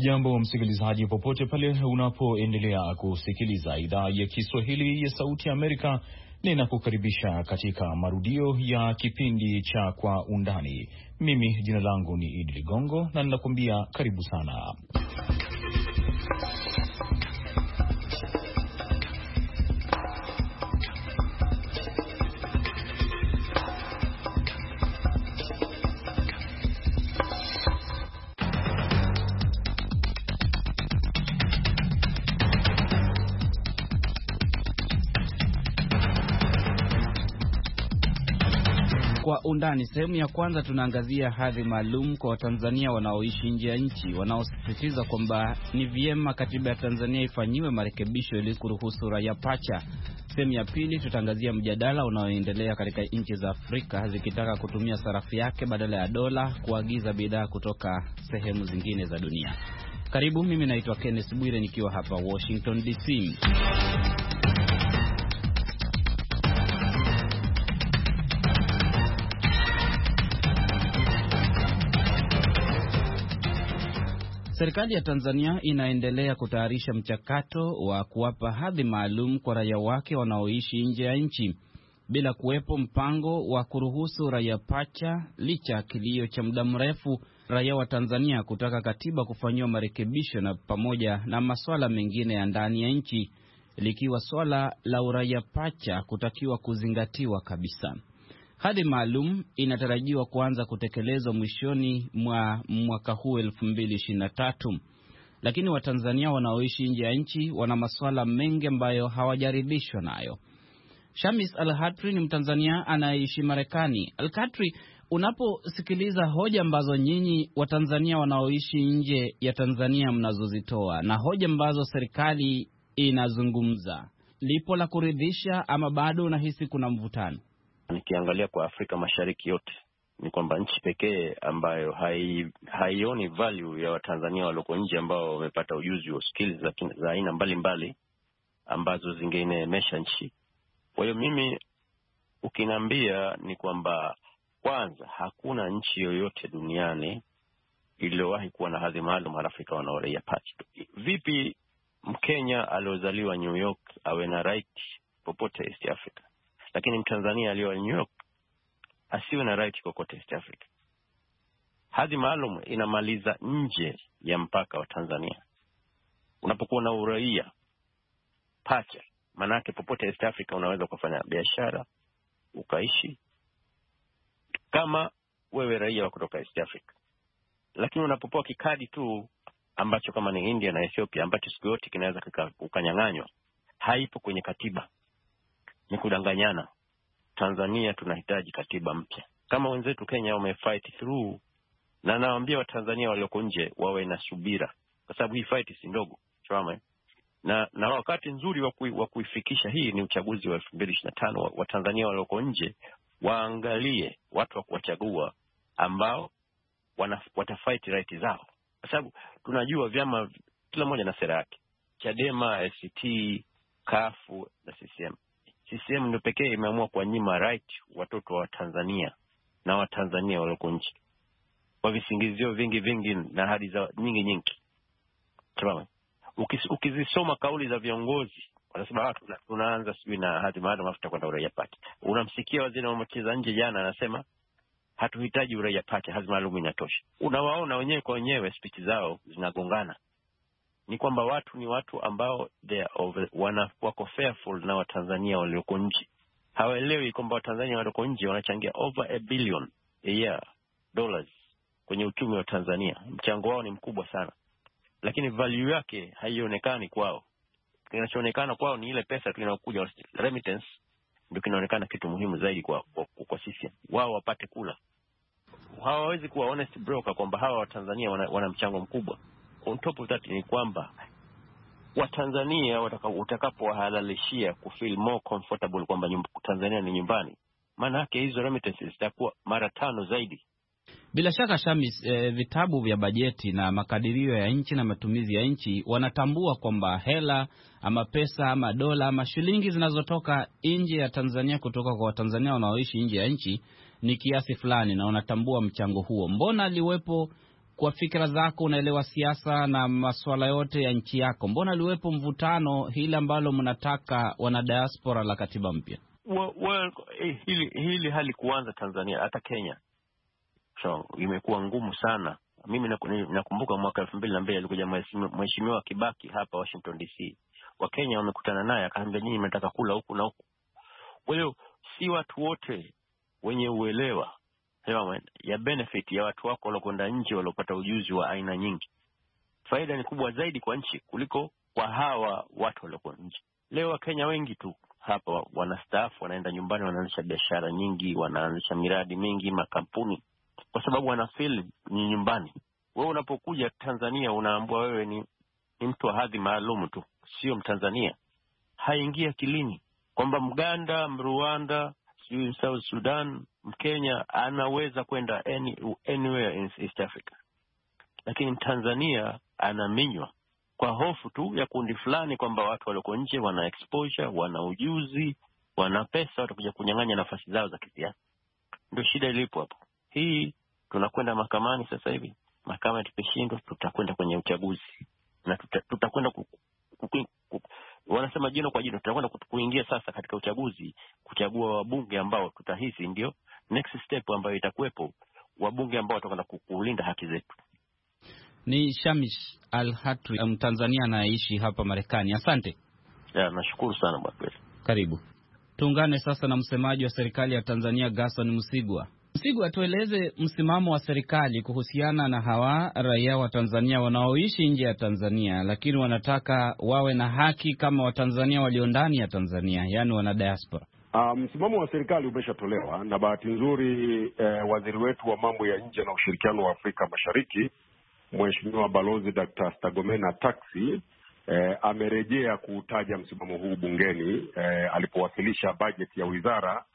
Hujambo msikilizaji, popote pale unapoendelea kusikiliza idhaa ya Kiswahili ya Sauti ya Amerika. Ninakukaribisha katika marudio ya kipindi cha Kwa Undani. Mimi jina langu ni Idi Ligongo na ninakuambia karibu sana. Kwa Undani, sehemu ya kwanza tunaangazia hadhi maalum kwa Watanzania wanaoishi nje ya nchi, wanaosisitiza kwamba ni vyema katiba ya Tanzania ifanyiwe marekebisho ili kuruhusu raia pacha. Sehemu ya pili tutaangazia mjadala unaoendelea katika nchi za Afrika zikitaka kutumia sarafu yake badala ya dola kuagiza bidhaa kutoka sehemu zingine za dunia. Karibu, mimi naitwa Kenneth Bwire nikiwa hapa Washington DC. Serikali ya Tanzania inaendelea kutayarisha mchakato wa kuwapa hadhi maalum kwa raia wake wanaoishi nje ya nchi bila kuwepo mpango wa kuruhusu raia pacha, licha kilio cha muda mrefu raia wa Tanzania kutaka katiba kufanyiwa marekebisho na pamoja na masuala mengine ya ndani ya nchi, likiwa swala la uraia pacha kutakiwa kuzingatiwa kabisa. Hadhi maalum inatarajiwa kuanza kutekelezwa mwishoni mwa mwaka huu 2023. Lakini Watanzania wanaoishi nje ya nchi wana masuala mengi ambayo hawajaridhishwa nayo. Shamis Al-Hatri ni Mtanzania anayeishi Marekani. Al-Hatri, unaposikiliza hoja ambazo nyinyi Watanzania wanaoishi nje ya Tanzania mnazozitoa na hoja ambazo serikali inazungumza, lipo la kuridhisha ama bado unahisi kuna mvutano? Nikiangalia kwa Afrika Mashariki yote ni kwamba nchi pekee ambayo haioni value ya Watanzania walioko nje ambao wamepata ujuzi wa skills za aina mbalimbali ambazo zingeinemesha nchi. Kwa hiyo mimi ukiniambia ni kwamba kwanza hakuna nchi yoyote duniani iliyowahi kuwa na hadhi maalum halafu ikawa na uraia pacha. Vipi Mkenya aliozaliwa New York awe na right popote East Africa, lakini Mtanzania aliyo New York asiwe na right kokote East Africa? Hadhi maalum inamaliza nje ya mpaka wa Tanzania. Unapokuwa na uraia pacha, manake popote East Africa unaweza kufanya biashara, ukaishi kama wewe raia wa kutoka East Africa. Lakini unapopoa kikadi tu ambacho kama ni India na Ethiopia ambacho siku yote kinaweza ukanyang'anywa, haipo kwenye katiba. Ni kudanganyana. Tanzania tunahitaji katiba mpya. Kama wenzetu Kenya wamefight through, na nawaambia Watanzania walioko nje wawe na subira, kwa sababu hii fight si ndogo. Na wakati nzuri wa kuifikisha hii ni uchaguzi wa 2025. Watanzania walioko nje waangalie watu wa kuwachagua ambao watafight right zao, kwa sababu tunajua vyama kila moja na sera yake. Chadema, ACT, Kafu na CCM. CCM ndio pekee imeamua kwa nyima right watoto wa Tanzania na Watanzania walioko nje kwa visingizio vingi na ahadi za nyingi. Ukizisoma kauli za viongozi wanasema tunaanza sijui na hadhi maalum afuta kwenda uraia pacha. Unamsikia waziri wa mambo ya nje jana anasema hatuhitaji uraia pacha, hadhi maalum inatosha. Unawaona wenyewe kwa wenyewe, speech zao zinagongana. Ni kwamba watu ni watu ambao wako fearful na Watanzania walioko nje. Hawaelewi kwamba Watanzania walioko nje wanachangia over $1 billion a year dollars kwenye uchumi wa Tanzania. Mchango wao ni mkubwa sana, lakini value yake haionekani kwao. Kinachoonekana kwao ni ile pesa tu inayokuja, remittance ndio kinaonekana kitu muhimu zaidi kwa sisi. Wao wapate kula. Hawawezi kuwa honest broker kwamba hawa Watanzania wana mchango mkubwa. On top of that ni kwamba Watanzania utakapowahalalishia kufeel more comfortable kwamba Tanzania ni nyumbani, maana yake hizo remittances zitakuwa mara 5 zaidi. Bila shaka Shamis, vitabu vya bajeti na makadirio ya nchi na matumizi ya nchi wanatambua kwamba hela ama pesa ama dola ama shilingi zinazotoka nje ya Tanzania kutoka kwa Watanzania wanaoishi nje ya nchi ni kiasi fulani, na wanatambua mchango huo. Mbona liwepo kwa fikra zako unaelewa siasa na masuala yote ya nchi yako, mbona liwepo mvutano hili ambalo mnataka wana diaspora la katiba mpya? Hili hali kuanza Tanzania, hata Kenya imekuwa ngumu sana. Mimi nakumbuka mwaka 2002 alikuja mheshimiwa Kibaki hapa Washington DC. Wakenya wamekutana naye akaambia, nyinyi mnataka kula huku na huku. Kwa hiyo si watu wote wenye uelewa ya benefit ya watu wako waliokwenda nje, waliopata ujuzi wa aina nyingi. Faida ni kubwa zaidi kwa nchi kuliko kwa hawa watu waliokuwa nje. Leo Wakenya wengi tu hapa wanastaafu, wanaenda nyumbani, wanaanzisha biashara nyingi, wanaanzisha miradi mingi, makampuni, kwa sababu wanafeel ni nyumbani. Wewe unapokuja Tanzania unaambua wewe ni mtu wa hadhi maalum tu, sio Mtanzania. Haingia kilini kwamba Mganda, Mrwanda, South Sudan, Mkenya anaweza kwenda anywhere in East Africa. Lakini Mtanzania anaminywa kwa hofu tu ya kundi fulani kwamba watu walioko nje wana exposure, wana ujuzi, wana pesa, watakuja kunyang'anya nafasi zao za kisiasa. Ndio shida ilipo hapo. Hii tunakwenda mahakamani sasa hivi. Mahakama tukishindwa tutakwenda kwenye uchaguzi. Na tutakwenda wanasema jino kwa jino, tutakwenda kuingia sasa katika uchaguzi kuchagua wabunge ambao tutahisi ndio next step ambayo itakuwepo, wabunge ambao watakwenda kulinda haki zetu. Ni Shamish Al-Hatri, Mtanzania anayeishi hapa Marekani. Asante. Nashukuru sana bwana. Karibu. Tuungane sasa na msemaji wa serikali ya Tanzania, Gerson Msigwa. Msigwa, tueleze msimamo wa serikali kuhusiana na hawa raia wa Tanzania wanaoishi nje ya Tanzania lakini wanataka wawe na haki kama Watanzania walio ndani ya Tanzania, yani wana diaspora. Msimamo wa serikali umeshatolewa na bahati nzuri waziri wetu wa mambo ya nje na ushirikiano wa Afrika Mashariki, Mheshimiwa Balozi Dr. Stergomena Tax amerejea kutaja msimamo huu bungeni alipowasilisha bajeti ya wizara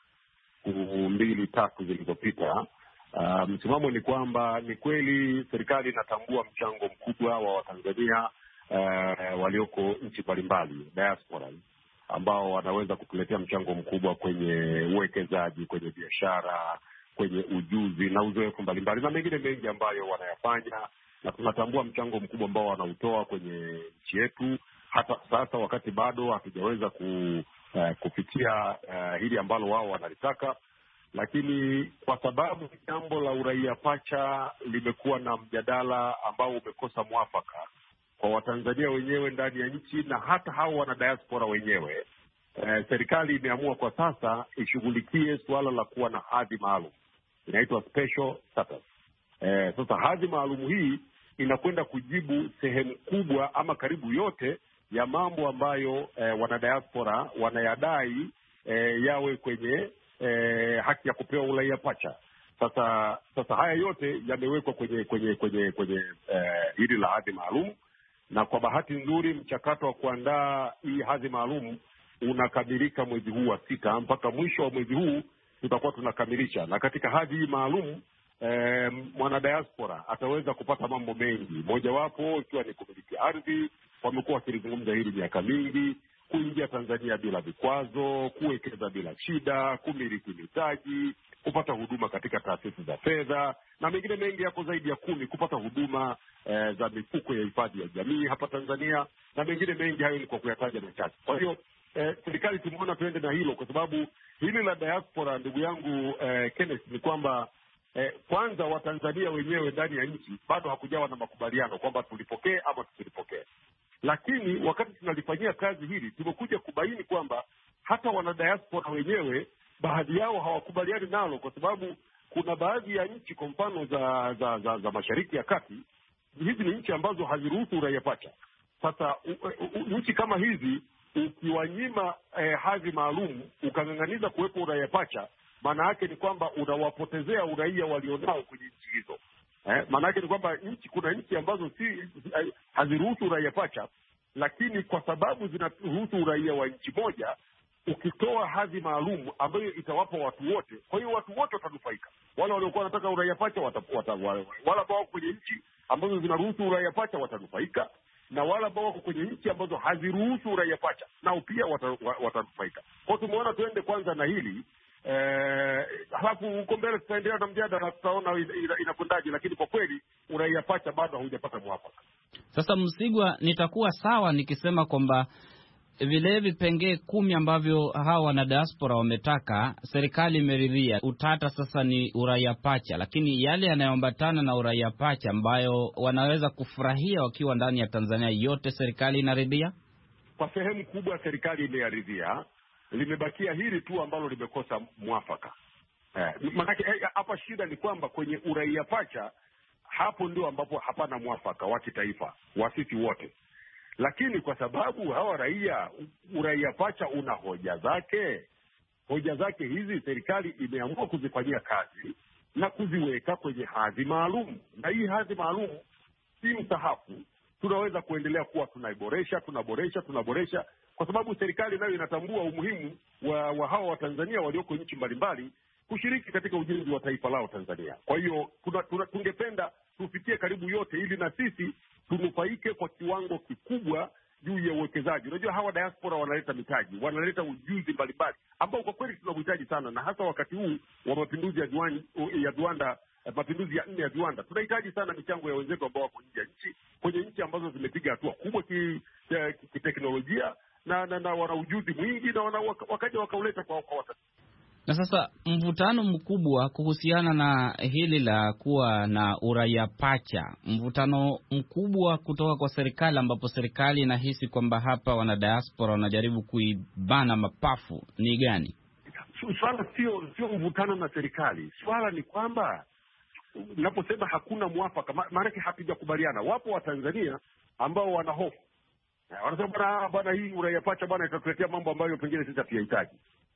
2-3 zilizopita. Msimamo ni kwamba ni kweli serikali inatambua mchango mkubwa wa Watanzania walioko nchi mbalimbali, diaspora, ambao wanaweza kutuletea mchango mkubwa kwenye uwekezaji, kwenye biashara, kwenye ujuzi na uzoefu mbalimbali na mengine mengi ambayo wanayafanya, na tunatambua mchango mkubwa ambao wanautoa kwenye nchi yetu, hata sasa wakati bado hatujaweza kufikia hili ambalo wao wanalitaka. Lakini kwa sababu jambo la uraia pacha limekuwa na mjadala ambao umekosa mwafaka kwa Watanzania wenyewe ndani ya nchi na hata hao wana diaspora wenyewe, serikali imeamua kwa sasa ishughulikie suala la kuwa na hadhi maalum, inaitwa special status. Sasa hadhi maalum hii inakwenda kujibu sehemu kubwa ama karibu yote ya mambo ambayo wanadiaspora wanayadai yawe kwenye haki ya kupewa uraia pacha. Sasa haya yote yamewekwa kwenye hili la hadhi maalum, na kwa bahati nzuri mchakato wa kuandaa hii hadhi maalum unakamilika mwezi huu wa 6. Mpaka mwisho wa mwezi huu tutakuwa tunakamilisha, na katika hadhi hii maalum mwanadiaspora ataweza kupata mambo mengi, mojawapo ikiwa ni kumiliki ardhi. Wamekuwa wakilizungumza hili miaka mingi, kuingia Tanzania bila vikwazo, kuwekeza bila shida, kumiliki mitaji, kupata huduma katika taasisi za fedha na mengine mengi yako zaidi ya 10, kupata huduma za mifuko ya hifadhi ya jamii hapa Tanzania na mengine mengi. Hayo ni kwa kuyataja machache. Kwa hiyo serikali tumeona tuende na hilo, kwa sababu hili la diaspora, ndugu yangu Kenneth, ni kwamba kwanza Watanzania wenyewe ndani ya nchi bado hakujawa na makubaliano kwamba tulipokee ama tusilipokee. Lakini wakati tunalifanyia kazi hili tumekuja kubaini kwamba hata wanadiaspora wenyewe baadhi yao hawakubaliani nalo, kwa sababu kuna baadhi ya nchi, kwa mfano za Mashariki ya Kati, hizi ni nchi ambazo haziruhusu uraia pacha. Sasa nchi kama hizi ukiwanyima hadhi maalum ukang'ang'aniza kuwepo uraia pacha, maana yake ni kwamba unawapotezea uraia walionao kwenye nchi hizo. Maana yake ni kwamba kuna nchi ambazo haziruhusu uraia pacha, lakini kwa sababu zinaruhusu uraia wa nchi moja, ukitoa hadhi maalum ambayo itawapa watu wote, kwa hiyo watu wote watanufaika. Wale waliokuwa wanataka uraia pacha wale ambao kwenye nchi ambazo zinaruhusu uraia pacha watanufaika, na wale ambao wako kwenye nchi ambazo haziruhusu uraia pacha nao pia watanufaika. Kwa hiyo tumeona tuende kwanza na hili Halafu huko mbele tutaendelea na mjadala, tutaona inakwendaje, lakini kwa kweli uraia pacha bado haujapata mwafaka. Sasa Msigwa, nitakuwa sawa nikisema kwamba vile vipengee 10 ambavyo hawa wana diaspora wametaka, serikali imeridhia. Utata sasa ni uraia pacha, lakini yale yanayoambatana na uraia pacha ambayo wanaweza kufurahia wakiwa ndani ya Tanzania, yote serikali inaridhia. Kwa sehemu kubwa serikali imeyaridhia, limebakia hili tu ambalo limekosa mwafaka. Maanake hapa shida ni kwamba kwenye uraia pacha, hapo ndio ambapo hapana mwafaka wa kitaifa wa sisi wote. Lakini kwa sababu hawa uraia pacha una hoja zake hizi serikali imeamua kuzifanyia kazi na kuziweka kwenye hadhi maalum. Na hii hadhi maalum si msahafu, tunaweza kuendelea kuwa tunaboresha, kwa sababu serikali nayo inatambua umuhimu wa hawa Watanzania walioko nchi mbalimbali kushiriki katika ujenzi wa taifa lao Tanzania. Kwa hiyo tungependa tufikie karibu yote, ili na sisi tunufaike kwa kiwango kikubwa juu ya uwekezaji. Unajua hawa diaspora wanaleta mitaji, wanaleta ujuzi mbalimbali ambao kwa kweli tunauhitaji sana, na hasa wakati huu wa mapinduzi ya viwanda, mapinduzi ya 4 ya viwanda, tunahitaji sana michango ya wenzetu ambao wako nje ya nchi, kwenye nchi ambazo zimepiga hatua kubwa kiteknolojia na wana ujuzi mwingi, na wakaja wakauleta kwa watu. Na sasa mvutano mkubwa kuhusiana na hili la kuwa na uraia pacha, mvutano mkubwa kutoka kwa serikali, ambapo serikali inahisi kwamba hapa wana diaspora wanajaribu kuibana mapafu, ni gani? Swala sio mvutano na serikali. Swala ni kwamba naposema hakuna mwafaka, maana hatujakubaliana. Wapo Watanzania ambao wana hofu, wanasema bwana hii uraia pacha bwana itatuletea mambo ambayo pengine sisi hatuyahitaji.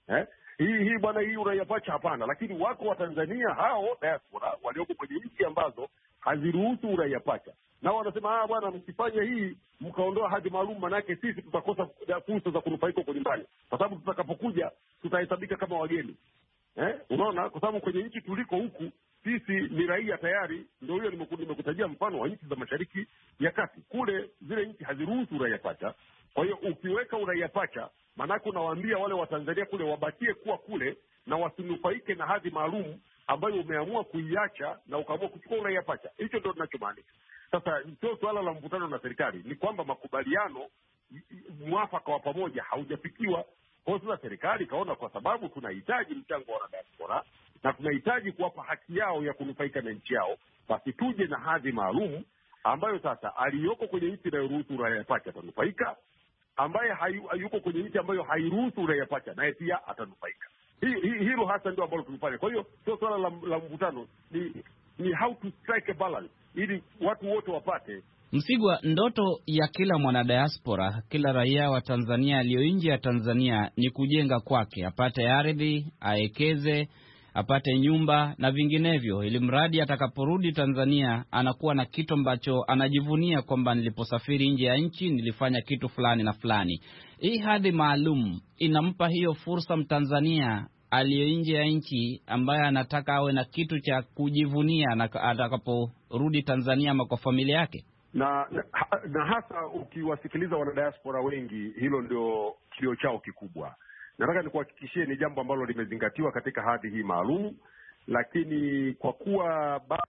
Hii bwana, hii uraia pacha hapana. Lakini wako Watanzania hao diaspora walioko kwenye nchi ambazo haziruhusu uraia pacha, nao wanasema bwana, mkifanya hii mkaondoa hadhi maalum, manake sisi tutakosa fursa za kunufaika huko nyumbani, kwa sababu tutakapokuja tutahesabika kama wageni. Unaona, kwa sababu kwenye nchi tuliko huku sisi ni raia tayari. Ndio hiyo nimekutajia mfano wa nchi za Mashariki ya Kati, kule zile nchi haziruhusu uraia pacha. Kwa hiyo ukiweka uraia pacha, maanake unawaambia wale Watanzania kule wabakie kuwa kule na wasinufaike na hadhi maalum ambayo umeamua kuiacha na ukaamua kuchukua uraia pacha. Hicho ndio tunachomaanisha. Sasa sio suala la mvutano na serikali, ni kwamba makubaliano, mwafaka wa pamoja haujafikiwa. Kwa hiyo sasa serikali ikaona kwa sababu tunahitaji mchango wa diaspora na tunahitaji kuwapa haki yao ya kunufaika na nchi yao, basi tuje na hadhi maalum ambayo sasa aliyoko kwenye nchi inayoruhusu uraia pacha atanufaika, ambaye hayuko kwenye nchi ambayo hairuhusu uraia pacha naye pia atanufaika. Hilo hasa ndio ambalo tulifanya. Kwa hiyo sio swala la mvutano, ni how to strike a balance ili watu wote wapate. Msigwa, ndoto ya kila mwanadiaspora, kila raia wa Tanzania aliyo nje ya Tanzania ni kujenga kwake, apate ardhi, aekeze, apate nyumba na vinginevyo, ili mradi atakaporudi Tanzania anakuwa na kitu ambacho anajivunia kwamba niliposafiri nje ya nchi nilifanya kitu fulani na fulani. Hii hadhi maalum inampa hiyo fursa Mtanzania aliyo nje ya nchi ambaye anataka awe na kitu cha kujivunia na atakaporudi Tanzania ama kwa familia yake. Na hasa ukiwasikiliza wanadiaspora wengi, hilo ndio kilio chao kikubwa. Nataka nikuhakikishie ni jambo ambalo limezingatiwa katika hadhi hii maalum, lakini kwa kuwa bado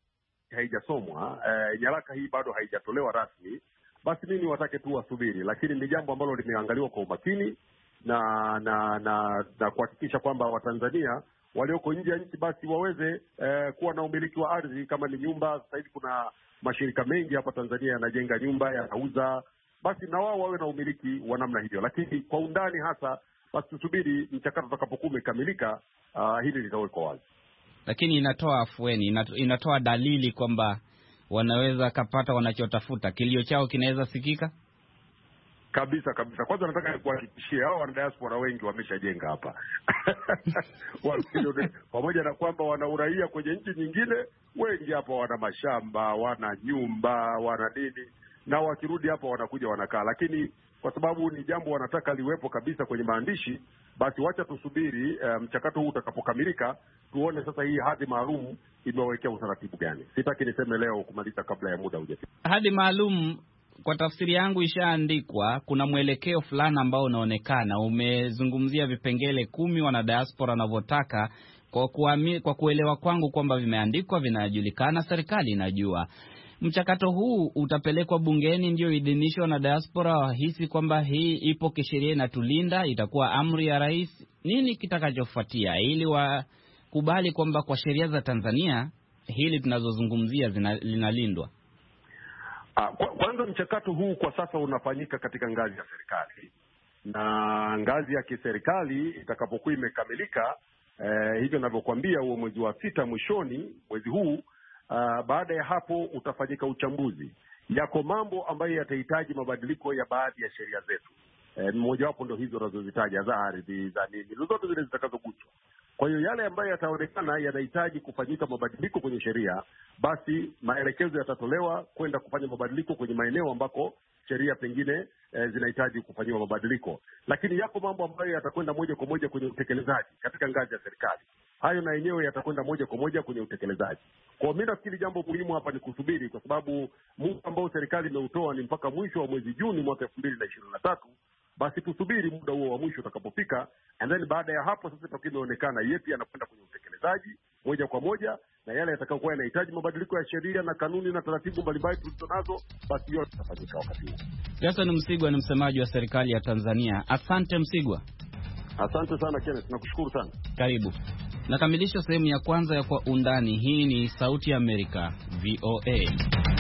haijasomwa, nyaraka hii bado haijatolewa rasmi, basi mimi watake tu wasubiri. Lakini ni jambo ambalo limeangaliwa kwa umakini na kuhakikisha kwamba Watanzania walioko nje ya nchi basi waweze kuwa na umiliki wa ardhi, kama ni nyumba. Sasa hivi kuna mashirika mengi hapa Tanzania yanajenga nyumba, yanauza, basi na wao wawe na umiliki wa namna hiyo. Lakini kwa undani hasa, basi tusubiri mchakato utakapokuwa umekamilika, hili litawekwa wazi. Lakini inatoa afueni, inatoa dalili kwamba wanaweza kapata wanachotafuta. Kilio chao kinaweza sikika kabisa. Kwanza nataka nikuhakikishie hao wana diaspora wengi wameshajenga hapa pamoja na kwamba wana uraia kwenye nchi nyingine, wengi hapa wana mashamba, wana nyumba, wana nini, na wakirudi hapa wanakuja wanakaa. Lakini kwa sababu ni jambo wanataka liwepo kabisa kwenye maandishi, basi wacha tusubiri mchakato huu utakapokamilika, tuone sasa hii hadhi maalum imewekea utaratibu gani. Sitaki niseme leo kumaliza kabla ya muda hujafika. Hadhi maalum kwa tafsiri yangu ishaandikwa, kuna mwelekeo fulani ambao unaonekana. Umezungumzia vipengele 10 wana diaspora wanavyotaka, kwa kuelewa kwangu kwamba vimeandikwa, vinajulikana, serikali inajua. Mchakato huu utapelekwa bungeni ndio idhinishwa na diaspora, wahisi kwamba hii ipo kisheria inatulinda, itakuwa amri ya rais. Nini kitakachofuatia ili wakubali kwamba kwa sheria za Tanzania hili tunazozungumzia linalindwa? Kwanza mchakato huu kwa sasa unafanyika katika ngazi ya serikali, na ngazi ya kiserikali itakapokuwa imekamilika, hivyo ninavyokuambia, huo mwezi wa 6 mwishoni mwezi huu, baada ya hapo utafanyika uchambuzi. Yako mambo ambayo yatahitaji mabadiliko ya baadhi ya sheria zetu. Mmoja wapo ndio hizo unazozitaja za ardhi, za nini, zote zile zitakazoguswa. Kwa hiyo yale ambayo yataonekana yanahitaji kufanyika mabadiliko kwenye sheria, basi maelekezo yatatolewa kwenda kufanya mabadiliko kwenye maeneo ambako sheria pengine zinahitaji kufanyiwa mabadiliko. Lakini yako mambo ambayo yatakwenda moja kwa moja kwenye utekelezaji katika ngazi ya serikali. Hayo na yenyewe yatakwenda moja kwa moja kwenye utekelezaji. Kwa mimi nafikiri jambo muhimu hapa ni kusubiri, kwa sababu muda ambao serikali imeutoa ni mpaka mwisho wa mwezi Juni mwaka 2023. Basi tusubiri muda huo wa mwisho utakapofika, and then baada ya hapo sasa itakuwa imeonekana yepi yanakwenda kwenye utekelezaji moja kwa moja, na yale yatakayokuwa yanahitaji mabadiliko ya sheria na kanuni na taratibu mbalimbali tulizonazo, basi yote yatafanyika wakati huo. Jason Msigwa ni msemaji wa serikali ya Tanzania. Asante Msigwa. Asante sana Kenneth, nakushukuru sana. Karibu. Nakamilisha sehemu ya kwanza ya Kwa Undani. Hii ni Sauti ya Amerika, VOA.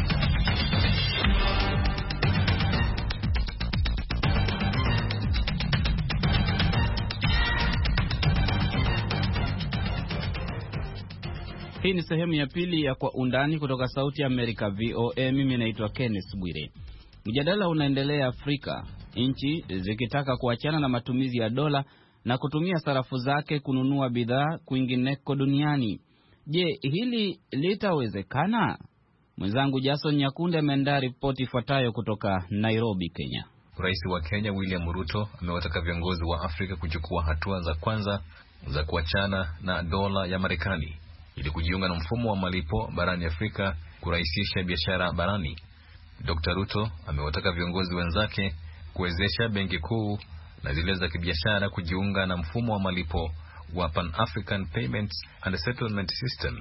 Hii ni sehemu ya pili ya Kwa Undani kutoka Sauti ya Amerika, VOA. Mimi naitwa Kenneth Bwire. Mjadala unaendelea Afrika, nchi zikitaka kuachana na matumizi ya dola na kutumia sarafu zake kununua bidhaa kwingineko duniani. Je, hili litawezekana? Mwenzangu Jason Nyakunde ameandaa ripoti ifuatayo kutoka Nairobi, Kenya. Rais wa Kenya William Ruto amewataka viongozi wa Afrika kuchukua hatua za kwanza za kuachana na dola ya Marekani ili kujiunga na mfumo wa malipo barani Afrika kurahisisha biashara barani. Dr. Ruto amewataka viongozi wenzake kuwezesha benki kuu na zile za kibiashara kujiunga na mfumo wa malipo wa Pan-African Payments and Settlement System,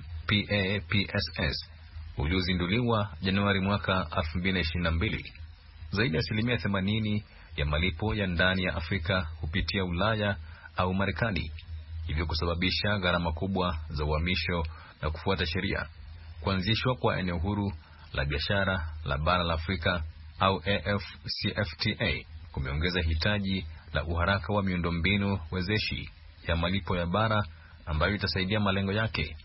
PAPSS, uliozinduliwa Januari mwaka 2022. Zaidi ya 80% ya malipo ya ndani ya Afrika hupitia Ulaya au Marekani, hivyo kusababisha gharama kubwa za uhamisho na kufuata sheria. Kuanzishwa kwa eneo huru la biashara la bara la Afrika au AfCFTA kumeongeza hitaji la uharaka wa miundombinu wezeshi ya malipo ya bara ambayo itasaidia malengo yake.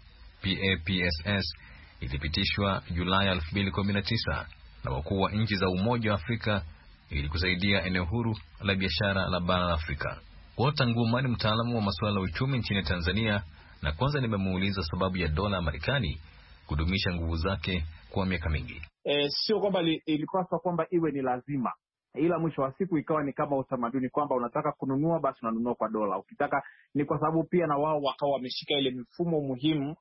PAPSS ilipitishwa Julai 2019 na wakuu wa nchi za Umoja wa Afrika ili kusaidia eneo huru la biashara la bara la Afrika. Walter Nguma ni mtaalamu wa masuala ya uchumi nchini Tanzania, na kwanza nimemuuliza sababu ya dola ya Marekani kudumisha nguvu zake kwa miaka mingi. Sio kwamba ilipaswa kwamba iwe ni lazima, ila mwisho wa siku ikawa ni kama utamaduni kwamba unataka kununua basi unanunua kwa dola. Ukitaka ni kwa sababu pia na wao wakawa wameshika ile mifumo muhimu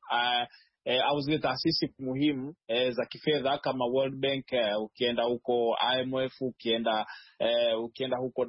au zile taasisi muhimu za kifedha kama World Bank, ukienda huko IMF, ukienda huko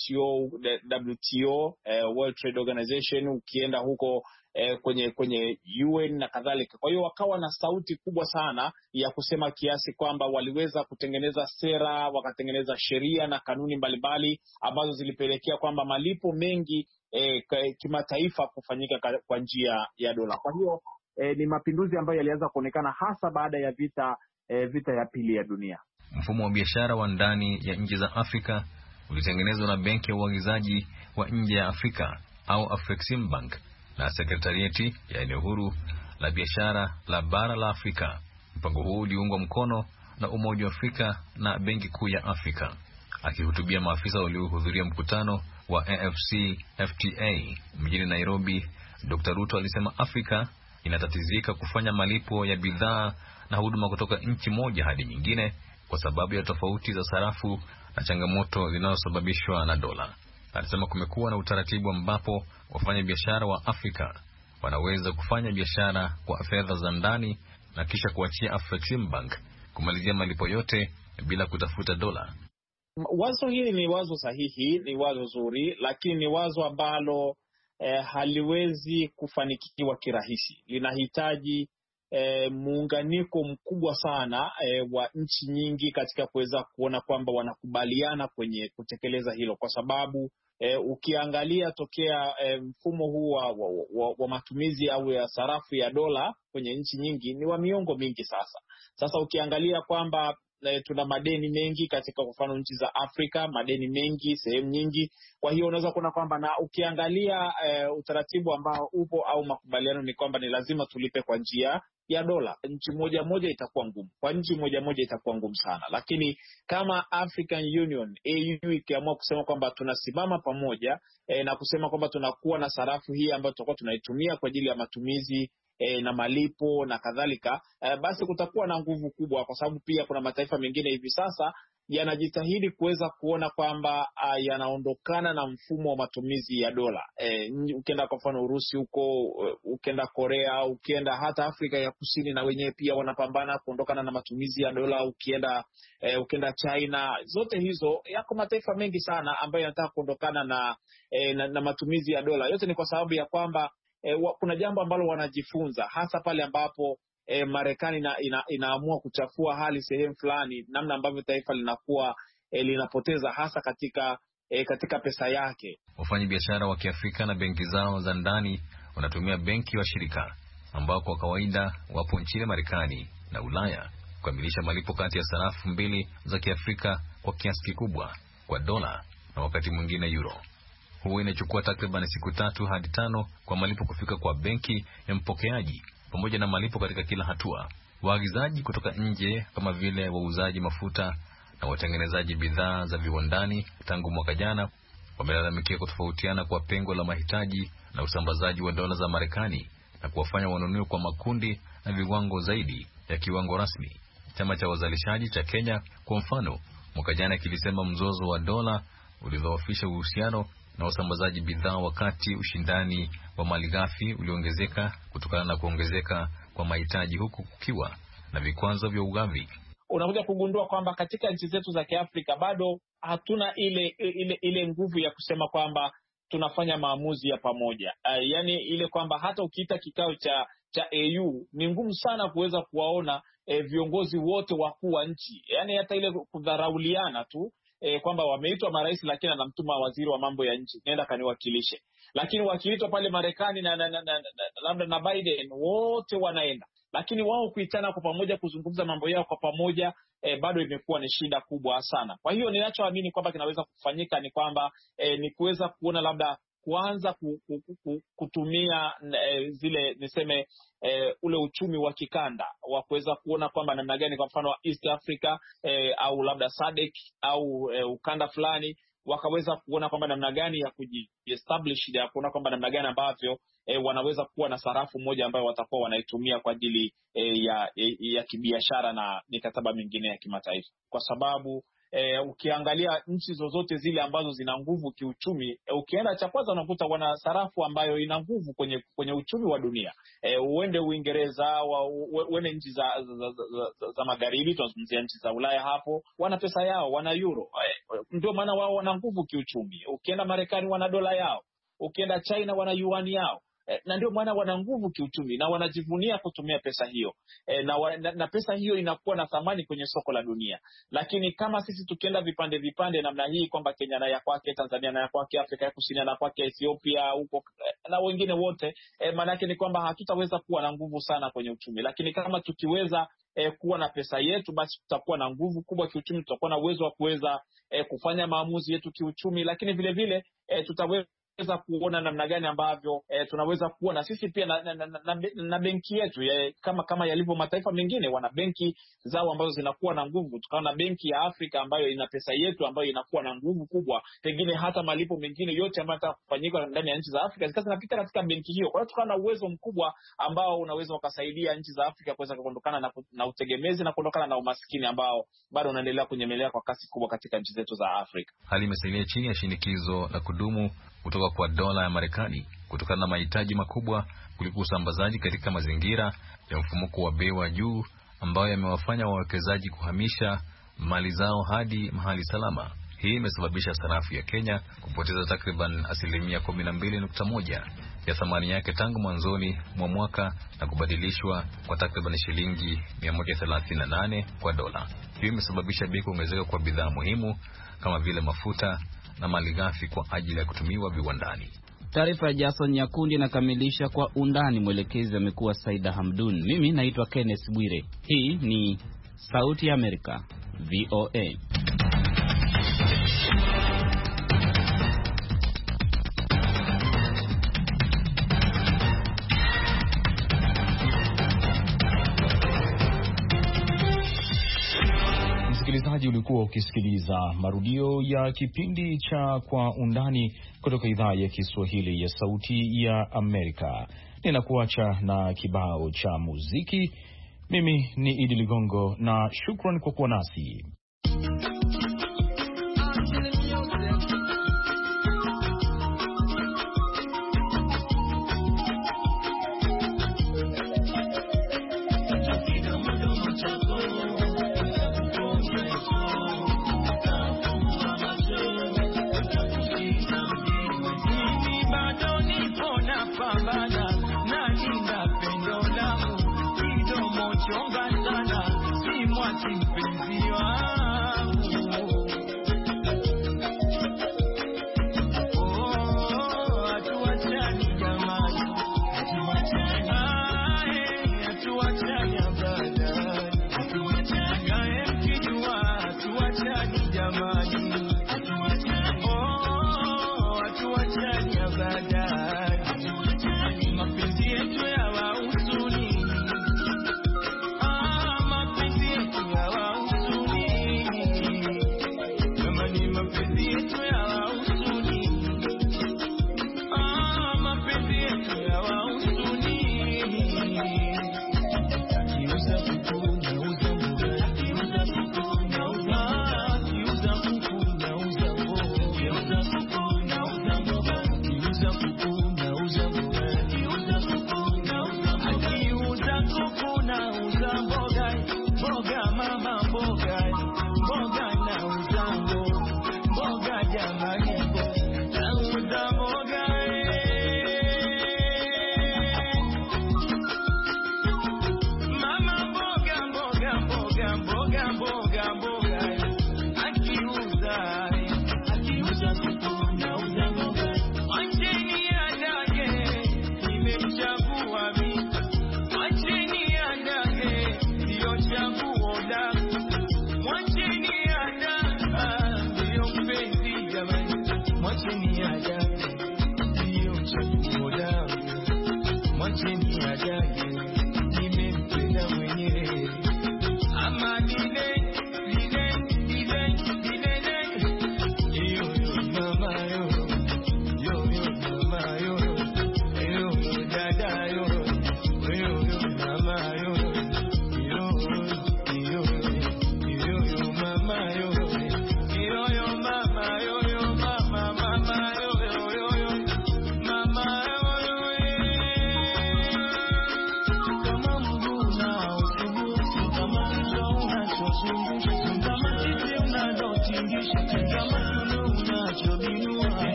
WTO, World Trade Organization, ukienda huko kwenye UN na kadhalika. Kwa hiyo wakawa na sauti kubwa sana ya kusema kiasi kwamba waliweza kutengeneza sera, wakatengeneza sheria na kanuni mbalimbali ambazo zilipelekea kwamba malipo mengi kimataifa kufanyika kwa njia ya dola. Kwa hiyo ni mapinduzi ambayo yalianza kuonekana hasa baada ya vita ya pili ya dunia. Mfumo wa biashara wa ndani ya nchi za Afrika ulitengenezwa na Benki ya Uagizaji wa Nje ya Afrika au Afreximbank na Sekretarieti ya Eneo Huru la Biashara la Bara la Afrika. Mpango huu uliungwa mkono na Umoja wa Afrika na Benki Kuu ya Afrika. Akihutubia maafisa waliohudhuria mkutano wa AfCFTA mjini Nairobi, Dr. Ruto alisema Afrika inatatizika kufanya malipo ya bidhaa na huduma kutoka nchi moja hadi nyingine kwa sababu ya tofauti za sarafu na changamoto zinazosababishwa na dola. Alisema kumekuwa na utaratibu ambapo wafanya biashara wa Afrika wanaweza kufanya biashara kwa fedha za ndani na kisha kuachia Afreximbank kumalizia malipo yote bila kutafuta dola. Wazo hili ni wazo sahihi, ni wazo zuri, lakini ni wazo ambalo haliwezi kufanikiwa kirahisi. Linahitaji muunganiko mkubwa sana wa nchi nyingi katika kuweza kuona kwamba wanakubaliana kwenye kutekeleza hilo, kwa sababu ukiangalia tokea mfumo huu wa matumizi au ya sarafu ya dola kwenye nchi nyingi ni wa miongo mingi sasa. Sasa ukiangalia kwamba tuna madeni mengi katika kwa mfano nchi za Afrika, madeni mengi sehemu nyingi. Kwa hiyo unaweza kuona kwamba, na ukiangalia utaratibu ambao upo au makubaliano ni kwamba ni lazima tulipe kwa njia ya dola. Nchi moja itakuwa ngumu, kwa nchi moja itakuwa ngumu sana, lakini kama African Union AU ikiamua kusema kwamba tunasimama pamoja na kusema kwamba tunakuwa na sarafu hii ambayo tutakuwa tunaitumia kwa ajili ya matumizi na malipo na kadhalika, basi kutakuwa na nguvu kubwa, kwa sababu pia kuna mataifa mengine hivi sasa yanajitahidi kuweza kuona kwamba yanaondokana na mfumo wa matumizi ya dola. Ukienda kwa mfano Urusi huko, ukienda Korea, ukienda hata Afrika ya Kusini na wenyewe pia wanapambana kuondokana na matumizi ya dola. Ukienda China, zote hizo, yako mataifa mengi sana ambayo yanataka kuondokana na matumizi ya dola. Yote ni kwa sababu ya kwamba kuna jambo ambalo wanajifunza, hasa pale ambapo Marekani inaamua kuchafua hali sehemu fulani, namna ambavyo taifa linakuwa linapoteza hasa katika pesa yake. Wafanyabiashara wa Kiafrika na benki zao za ndani wanatumia benki wa shirika ambao kwa kawaida wapo nchini Marekani na Ulaya kukamilisha malipo kati ya sarafu mbili za Kiafrika kwa kiasi kikubwa kwa dola na wakati mwingine euro. Huwa inachukua takriban siku 3 hadi 5 kwa malipo kufika kwa benki ya mpokeaji, pamoja na malipo katika kila hatua. Waagizaji kutoka nje kama vile wauzaji mafuta na watengenezaji bidhaa za viwandani tangu mwaka jana wamelalamikia kutofautiana kwa pengo la mahitaji na usambazaji wa dola za Marekani na kuwafanya wanunue kwa makundi na viwango zaidi ya kiwango rasmi. Chama cha wazalishaji cha Kenya kwa mfano, mwaka jana kilisema mzozo wa dola ulidhoofisha uhusiano na usambazaji bidhaa, wakati ushindani wa malighafi uliongezeka kutokana na kuongezeka kwa mahitaji, huku kukiwa na vikwazo vya ugavi. Unakuja kugundua kwamba katika nchi zetu za Kiafrika bado hatuna ile nguvu ya kusema kwamba tunafanya maamuzi ya pamoja. Yani ile kwamba hata ukiita kikao cha AU ni ngumu sana kuweza kuwaona viongozi wote wakuu wa nchi. Yani hata ile kudharauliana tu, kwamba wameitwa marais lakini anamtuma waziri wa mambo ya nchi, nenda kaniwakilishe. Lakini wakiitwa pale Marekani labda na Biden, wote wanaenda, lakini wao kuitana kwa pamoja kuzungumza mambo yao kwa pamoja bado imekuwa ni shida kubwa sana. Kwa hiyo ninachoamini kwamba kinaweza kufanyika ni kwamba ni kuweza kuona labda kuanza kutumia zile niseme ule uchumi wa kikanda wa kuweza kuona kwamba namna gani, kwa mfano East Africa au labda SADC au ukanda fulani, wakaweza kuona kwamba namna gani ya kujiestablish, ya kuona kwamba namna gani ambavyo wanaweza kuwa na sarafu moja ambayo watakuwa wanaitumia kwa ajili ya kibiashara na mikataba mingine ya kimataifa. Kwa sababu ukiangalia nchi zozote zile ambazo zina nguvu kiuchumi, ukienda cha kwanza unakuta wana sarafu ambayo ina nguvu kwenye uchumi wa dunia. Uende Uingereza, uende nchi za magharibi, tunazungumzia nchi za Ulaya, hapo wana pesa yao, wana euro, ndio maana wao wana nguvu kiuchumi. Ukienda Marekani wana dola yao, ukienda China wana yuan yao, na ndio maana wana nguvu kiuchumi na wanajivunia kutumia pesa hiyo, na pesa hiyo inakuwa na thamani kwenye soko la dunia. Lakini kama sisi tukienda vipande namna hii, kwamba Kenya na ya kwake, Tanzania na ya kwake, Afrika ya Kusini na kwake, Ethiopia huko na wengine wote, maana yake ni kwamba hatutaweza kuwa na nguvu sana kwenye uchumi. Lakini kama tukiweza kuwa na pesa yetu, basi tutakuwa na nguvu kubwa kiuchumi, tutakuwa na uwezo wa kuweza kufanya maamuzi yetu kiuchumi, lakini vile vile tutaweza kuona namna gani ambavyo tunaweza kuwa na sisi pia na benki yetu kama yalivyo mataifa mengine, wana benki zao ambazo zinakuwa na nguvu. Tukaona benki ya Afrika ambayo ina pesa yetu ambayo inakuwa na nguvu kubwa, pengine hata malipo mengine yote ambayo yanataka kufanyika ndani ya nchi za Afrika zikaza napita katika benki hiyo. Kwa hiyo tukaona uwezo mkubwa ambao unaweza ukasaidia nchi za Afrika kuweza kuondokana na utegemezi na kuondokana na umaskini ambao bado unaendelea kunyemelea kwa kasi kubwa katika nchi zetu za Afrika. Hali imesalia chini ya shinikizo la kudumu kutoka kwa dola ya Marekani kutokana na mahitaji makubwa kuliko usambazaji katika mazingira ya mfumuko wa bei wa juu ambayo yamewafanya wawekezaji kuhamisha mali zao hadi mahali salama. Hii imesababisha sarafu ya Kenya kupoteza takriban 12.1% ya thamani yake tangu mwanzoni mwa mwaka na kubadilishwa kwa takriban shilingi 138 kwa dola. Hii imesababisha bei kuongezeka kwa bidhaa muhimu kama vile mafuta na malighafi kwa ajili ya kutumiwa viwandani. Taarifa ya Jason Nyakundi inakamilisha Kwa Undani. Mwelekezi amekuwa Saida Hamdun. Mimi naitwa Kenneth Bwire. Hii ni Sauti ya Amerika, VOA. Msikilizaji, ulikuwa ukisikiliza marudio ya kipindi cha Kwa Undani kutoka idhaa ya Kiswahili ya Sauti ya Amerika. Ninakuacha na kibao cha muziki. Mimi ni Idi Ligongo na shukran kwa kuwa nasi.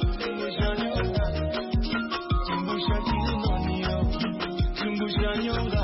Nyonga